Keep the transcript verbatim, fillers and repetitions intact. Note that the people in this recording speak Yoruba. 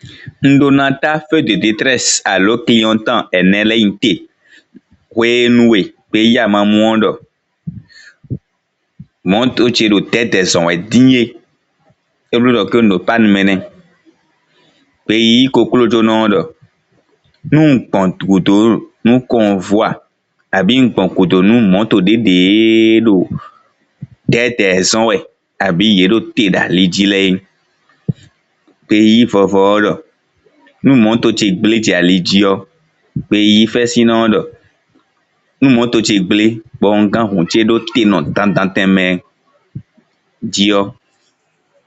Ndonata feu de détresse alo clientan enele inte wenwe pe ya ma muondo monto chero tete son we dinye eblo ke no pan mene pe yi koklo jonondo nu pon kuto nu convoi abi pon kuto nu monto dede do tete son we abi yero te da lijile pe yi fofodo nu monto che gble ti alijio pe yi fesinondo nu monto che gble bon gan hun che do te no dan dan teme dio